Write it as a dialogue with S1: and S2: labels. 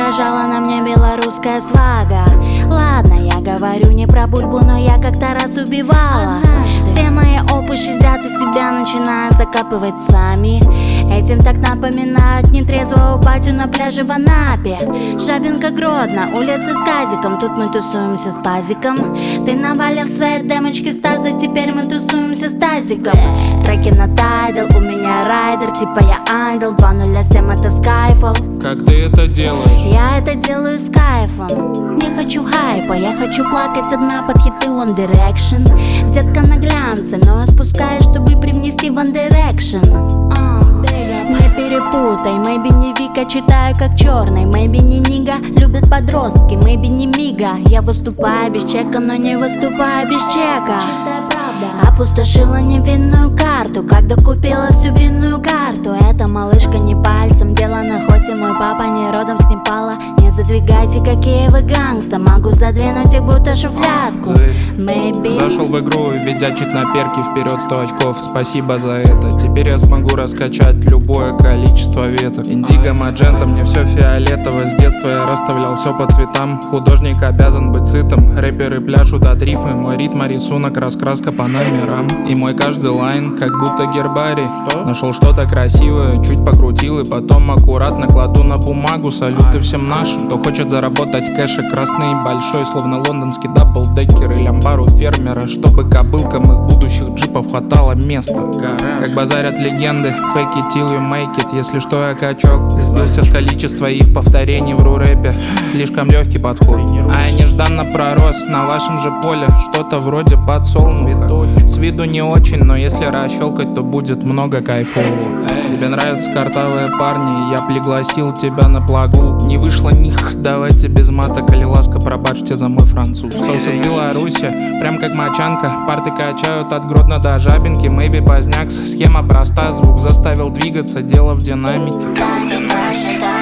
S1: угрожала на мне белорусская свага. Ладно, я говорю не про бульбу, но я как-то раз убивала. Все мои опуши взяты себя начинают закапывать сами. Этим так напоминают нетрезвого батю на пляже в Анапе. Жабинка, Гродно, улица с казиком. Тут мы тусуемся с пазиком. Ты навалил свои демочки Стаса, теперь мы тусуемся с тазиком. Треки на тайдл, у меня райдер, типа я ангел. 207 это Skyfall.
S2: Как ты это делаешь?
S1: Я это делаю с кайфом. Не хочу хайпа, я хочу плакать одна под хиты One Direction. Детка на глянце, но я спускаюсь, чтобы привнести One Direction. Не перепутай, maybe не Вика, читаю как черный. Maybe не Нига, любят подростки. Maybe не Мига, я выступаю без чека, но не выступаю без чека. Чистая правда. Опустошила невинную карту, когда купила всю винную карту. Эта малышка не пальцем делана, хоть и мой папа не родом с Непала. Не задвигайте, какие вы гангста, могу задвинуть их будто шуфлятку. Maybe.
S2: Зашел в игру, ведя чуть на перки, вперед 100 очков, спасибо за это. Теперь я смогу раскачать любое количество веток. Индиго, маджента, мне все фиолетово. С детства я расставлял все по цветам. Художник обязан быть сытым. Рэперы пляшут от рифмы. Мой ритм, рисунок, раскраска по номерам. И мой каждый лайн, как будто гербарий. Нашел что-то красивое, чуть покрутил и потом аккуратно кладу на бумагу. Салюты всем нашим, кто хочет заработать кэша. Красный и большой, словно лондонский даблдекер или амбар у фермера, чтобы кобылкам их будущих джипов хватало места. Как базарят легенды, fake it till you make it. Если что, я качок, сбился с количества их повторений в ру-рэпе. Слишком легкий подход, а я нежданно пророс на вашем же поле. Что-то вроде подсолнуха. С виду не очень, но если расщелкать, то будет много кайфового. Тебе нравятся картавые парни, я пригласил тебя на плагу. Не вышло них, давайте без мата, коли ласка, пробачьте за мой француз. Соус из Беларуси, прям как мочанка. Парты качают от Гродно до Жабинки. Maybe поздняк, схема проста, звук заставил двигаться, дело в динамике.